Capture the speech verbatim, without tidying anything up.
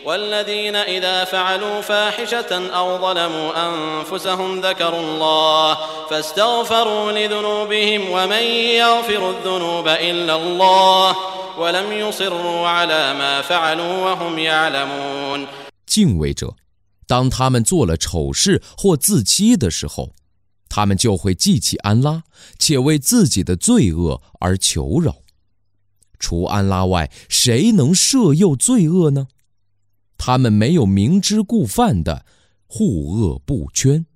والذين إذا فعلوا فاحشة أو ظلموا أنفسهم ذكروا الله فاستغفروا لذنوبهم ومن يغفر الذنوب إلا الله ولم يصروا على ما فعلوا وهم يعلمون。 敬畏者，当他们做了丑事或自欺的时候，他们就会记起安拉，且为自己的罪恶而求饶。除安拉外，谁能赦宥罪恶呢？他们没有明知故犯的，护恶不捐。